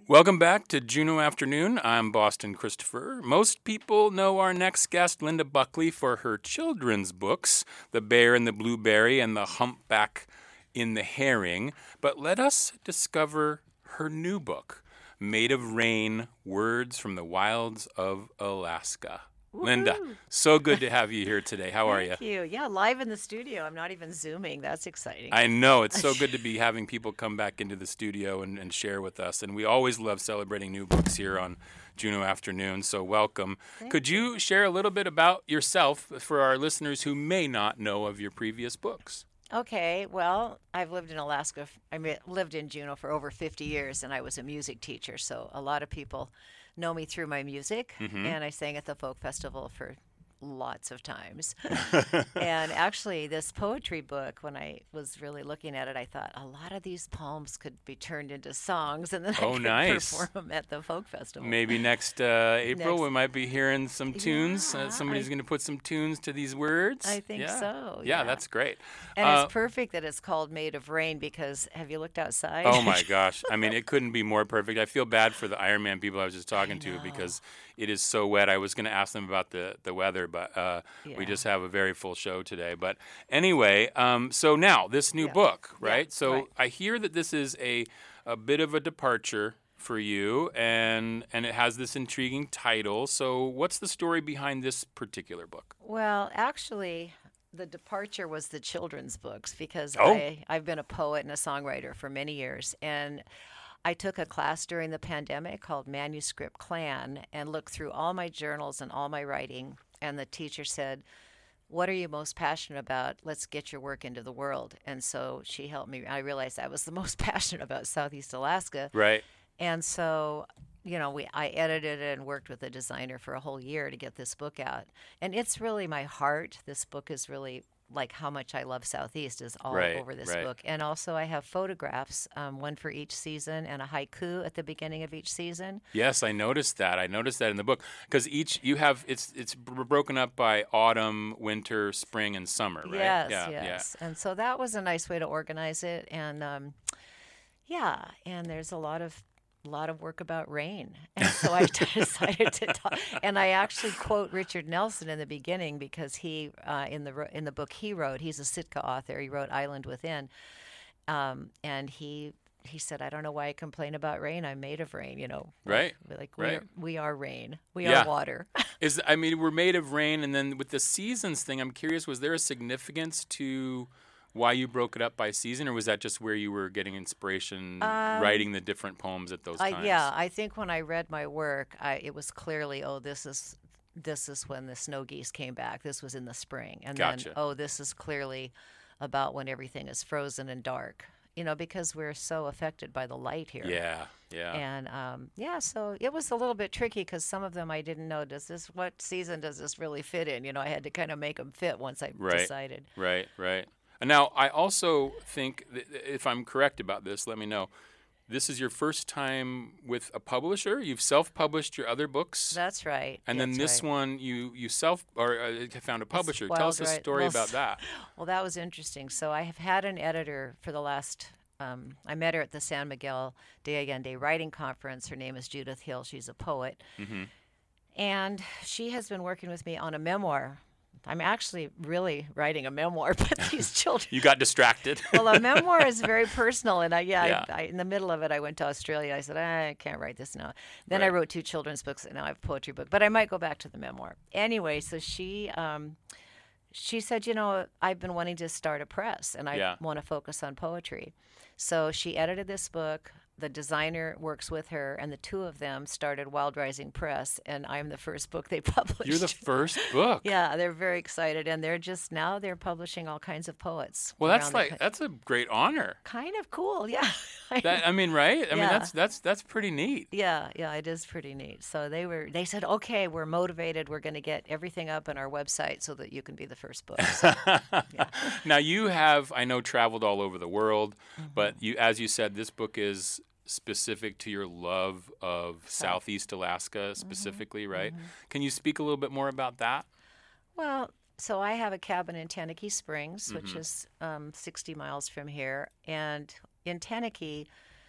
Welcome back to Juneau Afternoon. I'm Boston Christopher. Most people know our next guest, Linda Buckley, for her children's books, The Bear in the Blueberry and The Humpback in the Herring. But let us discover her new book, Made of Rain, Words from the Wilds of Alaska. Woo-hoo. Linda, so good to have you here today. How are you? Thank you. Yeah, live in the studio. I'm not even Zooming. That's exciting. I know. It's so good to be having people come back into the studio and share with us. And we always love celebrating new books here on Juneau Afternoon. So welcome. Could you share a little bit about yourself for our listeners who may not know of your previous books? Okay, well, I've lived in Alaska. Lived in Juneau for over 50 years, and I was a music teacher. So a lot of people know me through my music, and I sang at the folk festival for lots of times. And actually, this poetry book, when I was really looking at it, I thought a lot of these poems could be turned into songs, and then I could perform them at the folk festival. Maybe next April we might be hearing some tunes. Yeah, Somebody's going to put some tunes to these words. I think so. Yeah, that's great. And it's perfect that it's called Made of Rain because have you looked outside? Oh my gosh. I mean, it couldn't be more perfect. I feel bad for the Ironman people I was just talking to because it is so wet. I was going to ask them about the weather, but we just have a very full show today. But anyway, so now this new book, right? Yeah, so right. I hear that this is a bit of a departure for you, and it has this intriguing title. So what's the story behind this particular book? Well, actually, the departure was the children's books because Oh. I've been a poet and a songwriter for many years. And I took a class during the pandemic called Manuscript Clan and looked through all my journals and all my writing. And the teacher said, "What are you most passionate about? Let's get your work into the world." And so she helped me. I realized I was the most passionate about Southeast Alaska. Right. And so, I edited it and worked with a designer for a whole year to get this book out. And it's really my heart. This book is really like how much I love Southeast is all over this book. And also I have photographs, one for each season and a haiku at the beginning of each season. Yes, I noticed that. I noticed that in the book because it's broken up by autumn, winter, spring, and summer, right? Yes. And so that was a nice way to organize it. And and there's a lot of work about rain. And so I decided to talk. And I actually quote Richard Nelson in the beginning because he, in the book he wrote, he's a Sitka author. He wrote Island Within. And he said, "I don't know why I complain about rain. I'm made of rain," Right. We are rain. We are water. We're made of rain. And then with the seasons thing, I'm curious, was there a significance to why you broke it up by season, or was that just where you were getting inspiration writing the different poems at those times? I think when I read my work, it was clearly, this is when the snow geese came back. This was in the spring. And Gotcha. then, this is clearly about when everything is frozen and dark, because we're so affected by the light here. Yeah. And so it was a little bit tricky because some of them I didn't know, what season does this really fit in? I had to kind of make them fit once I decided. Right. And now, I also think, if I'm correct about this, let me know, this is your first time with a publisher? You've self-published your other books? That's right. And then this one, you found a publisher. Tell us a story about that. Well, that was interesting. So I have had an editor for the last, I met her at the San Miguel de Allende Writing Conference. Her name is Judith Hill. She's a poet. Mm-hmm. And she has been working with me on a memoir. I'm actually really writing a memoir, but these children. You got distracted. Well, a memoir is very personal, and I in the middle of it, I went to Australia. I said, I can't write this now. Then I wrote 2 children's books, and now I have a poetry book. But I might go back to the memoir. Anyway, so she said, I've been wanting to start a press, and I want to focus on poetry. So she edited this book. The designer works with her, and the 2 of them started Wild Rising Press, and I'm the first book they published. You're the first book. Yeah, they're very excited, and they're publishing all kinds of poets. Well, that's a great honor. Kind of cool, yeah. Right? I mean, that's pretty neat. Yeah, it is pretty neat. So they said, okay, we're motivated. We're going to get everything up on our website so that you can be the first book. So, Now you have, I know, traveled all over the world, but as you said, this book is specific to your love of Southeast Alaska specifically, right? Can you speak a little bit more about that? Well, so I have a cabin in Tenakee Springs, which is 60 miles from here. And in Tenakee,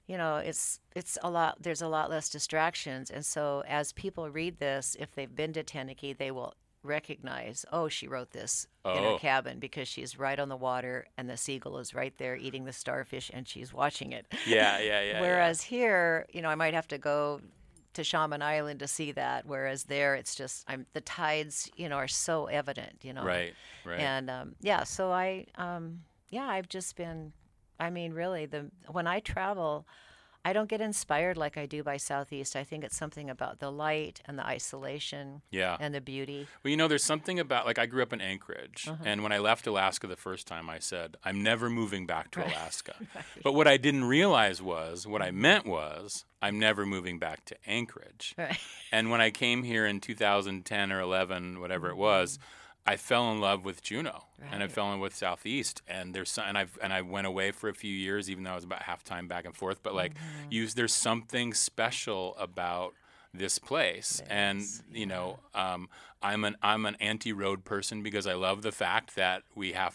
it's a lot. There's a lot less distractions, and so as people read this, if they've been to Teneke, they will recognize, oh, she wrote this in her Oh, cabin because she's right on the water, and the seagull is right there eating the starfish, and she's watching it. yeah, yeah, yeah, yeah. Whereas here, I might have to go to Shaman Island to see that. Whereas there, it's just the tides, are so evident, Right, right. and yeah. So I've just been. I mean, really, when I travel, I don't get inspired like I do by Southeast. I think it's something about the light and the isolation Yeah. and the beauty. Well, there's something about, like, I grew up in Anchorage, and when I left Alaska the first time, I said, I'm never moving back to Alaska. But what I didn't realize was, what I meant was, I'm never moving back to Anchorage. Right. And when I came here in 2010 or 11, whatever it was, I fell in love with Juneau, and I Right. fell in love with Southeast, and I went away for a few years, even though I was about half time back and forth. But like, there's something special about this place, and Yes, I'm an anti-road person because I love the fact that you have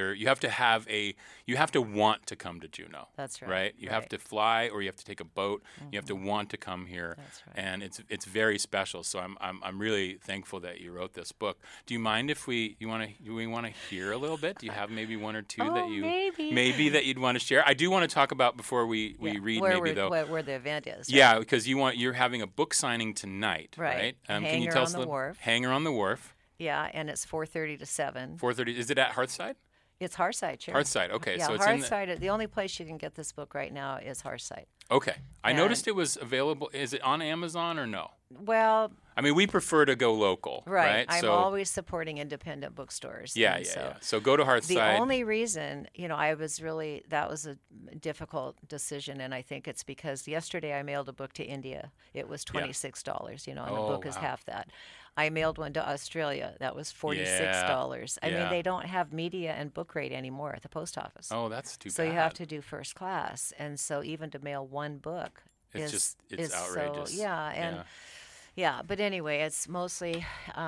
to want to come to Juneau. That's right. Right? You have Right. to fly, or you have to take a boat. You have to want to come here. That's right. And it's very special. So I'm really thankful that you wrote this book. Do you mind if we want to hear a little bit? Do you have maybe one or two that you maybe. that you'd want to share? I do want to talk about before we Yeah, read where maybe though. where the event is. Right? Yeah, because you're having a book signing tonight, Right. right? Can you Hangar tell on us the Wharf. Hangar on the Wharf, Yeah, and it's 4:30 to 7. 4:30. Is it at Hearthside? It's Hearthside, sure. Hearthside. Okay, Yeah, so it's in Hearthside. The only place you can get this book right now is Hearthside. Okay. I And- noticed it was available. Is it on Amazon or no? Well, I mean, we prefer to go local, right? I'm So always supporting independent bookstores. yeah, and yeah, so yeah. So go to the Hearthside. only reason, that was a difficult decision, and I think it's because yesterday I mailed a book to India. It was $26, and the Oh, book is wow. half that. I mailed one to Australia. That was $46. I Yeah. mean, they don't have media and book rate anymore at the post office. Oh, that's too So bad. you have to do first class, and so even to mail one book It's is it's is outrageous. So, yeah, and yeah, but anyway, it's mostly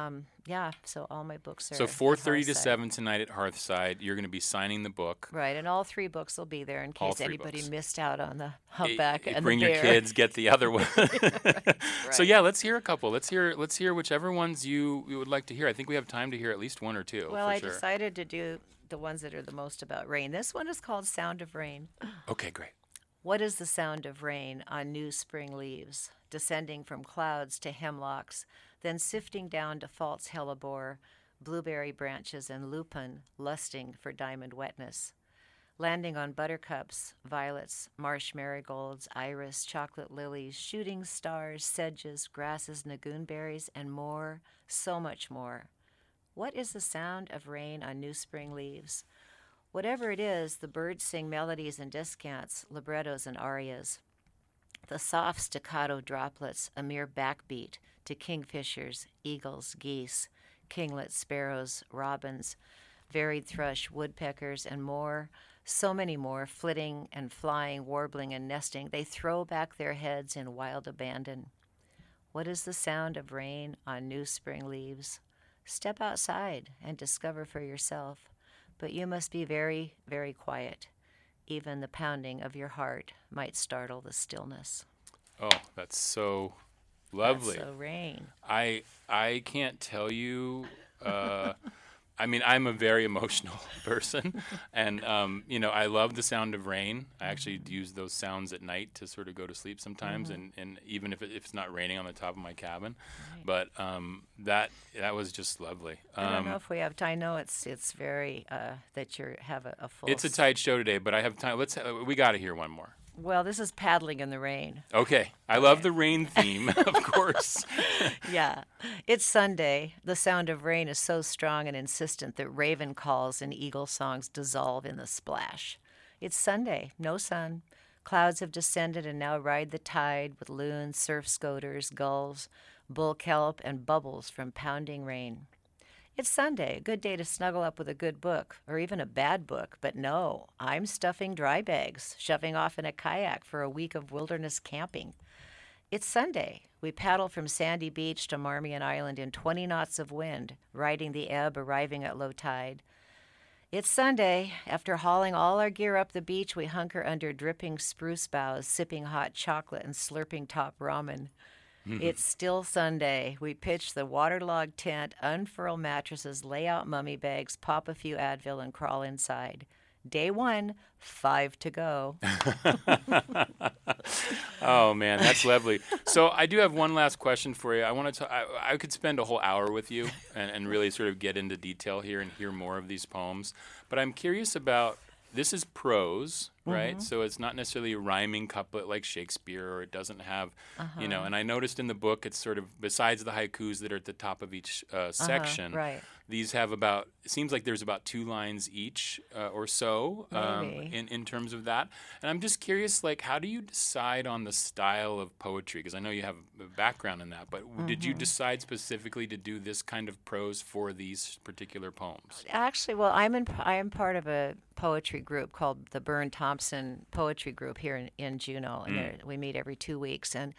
So all my books are So at 4:30 to Hearthside. 7 tonight at Hearthside. You're going to be signing the book. Right, and all 3 books will be there in All case 3 anybody books. missed out on the humpback and Bring the your bear. kids, get the other one. So right. yeah, let's hear a couple. Let's hear whichever ones you would like to hear. I think we have time to hear at least one or two. Well, for I sure. decided to do the ones that are the most about rain. This one is called Sound of Rain. Okay, great. What is the sound of rain on new spring leaves, descending from clouds to hemlocks, then sifting down to false hellebore, blueberry branches and lupin lusting for diamond wetness, landing on buttercups, violets, marsh marigolds, iris, chocolate lilies, shooting stars, sedges, grasses, nagoonberries, and more, so much more. What is the sound of rain on new spring leaves? Whatever it is, the birds sing melodies and descants, librettos and arias. The soft staccato droplets, a mere backbeat to kingfishers, eagles, geese, kinglets, sparrows, robins, varied thrush, woodpeckers, and more, so many more, flitting and flying, warbling and nesting. They throw back their heads in wild abandon. What is the sound of rain on new spring leaves? Step outside and discover for yourself. But you must be very, very quiet. Even the pounding of your heart might startle the stillness. Oh, that's so lovely. That's so rain. I can't tell you. I mean, I'm a very emotional person, and I love the sound of rain. I actually use those sounds at night to sort of go to sleep sometimes, and even if it's not raining on the top of my cabin, but that was just lovely. I don't know if we have time. I know it's very that you have a full. It's a tight show today, but I have time. We got to hear one more. Well, this is paddling in the rain. Okay, I love the rain theme, of course. Yeah. It's Sunday. The sound of rain is so strong and insistent that raven calls and eagle songs dissolve in the splash. It's Sunday, no sun. Clouds have descended and now ride the tide with loons, surf scoters, gulls, bull kelp, and bubbles from pounding rain. It's Sunday, a good day to snuggle up with a good book, or even a bad book, but no, I'm stuffing dry bags, shoving off in a kayak for a week of wilderness camping. It's Sunday. We paddle from Sandy Beach to Marmion Island in 20 knots of wind, riding the ebb, arriving at low tide. It's Sunday. After hauling all our gear up the beach, we hunker under dripping spruce boughs, sipping hot chocolate and slurping top ramen. It's still Sunday. We pitch the waterlogged tent, unfurl mattresses, lay out mummy bags, pop a few Advil, and crawl inside. Day 1, 5 to go. Oh man, that's lovely. So I do have one last question for you. I could spend a whole hour with you and really sort of get into detail here and hear more of these poems. But I'm curious about, this is prose, right? So it's not necessarily a rhyming couplet like Shakespeare, or it doesn't have, and I noticed in the book, it's sort of, besides the haikus that are at the top of each section, right. these have about, it seems like there's about 2 lines each or so in terms of that. And I'm just curious, like, how do you decide on the style of poetry? Because I know you have a background in that, but did you decide specifically to do this kind of prose for these particular poems? Actually, well, I am part of a poetry group called the Byrne Thompson Poetry Group here in Juneau, and we meet every 2 weeks. And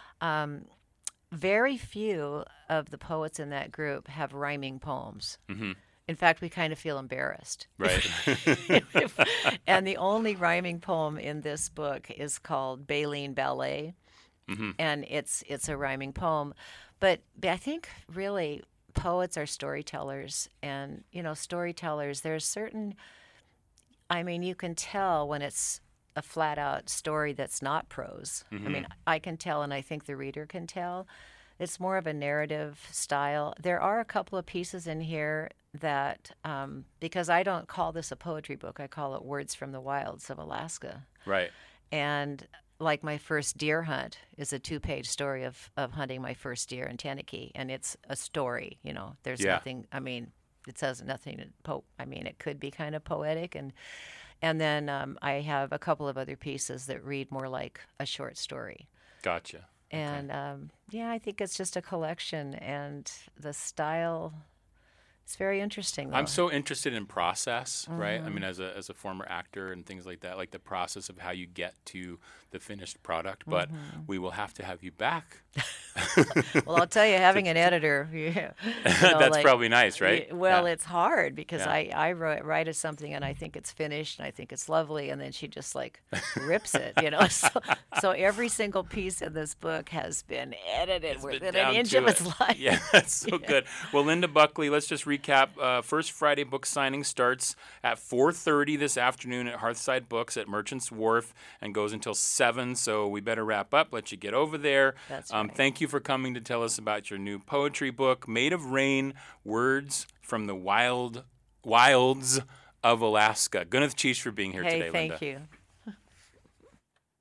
very few of the poets in that group have rhyming poems. In fact, we kind of feel embarrassed. Right. And the only rhyming poem in this book is called Baleen Ballet, and it's a rhyming poem. But I think really poets are storytellers, and storytellers, there's certain, I mean, you can tell when it's a flat out story that's not prose. I mean, I can tell, and I think the reader can tell. It's more of a narrative style. There are a couple of pieces in here that, because I don't call this a poetry book, I call it Words from the Wilds of Alaska. Right. And like my first deer hunt is a 2-page story of hunting my first deer in Teneke, and it's a story. There's nothing. I mean, it says nothing. It could be kind of poetic, and then I have a couple of other pieces that read more like a short story. Gotcha. And I think it's just a collection, and the style. It's very interesting, though. I'm so interested in process, right? I mean, as a former actor and things like that, like the process of how you get to the finished product. But we will have to have you back. Well, I'll tell you, having an editor, that's probably nice, right? It's hard because I write something and I think it's finished and I think it's lovely, and then she just like rips it, So every single piece in this book has been edited within an inch of its life. Yeah, that's so good. Well, Linda Buckley, let's just recap. First Friday book signing starts at 4:30 this afternoon at Hearthside Books at Merchants Wharf and goes until 7. So we better wrap up. Let you get over there. That's right. Thank you for coming to tell us about your new poetry book, Made of Rain: Words from the Wilds of Alaska. Gwyneth Cheesh for being here today, Linda. Thank you.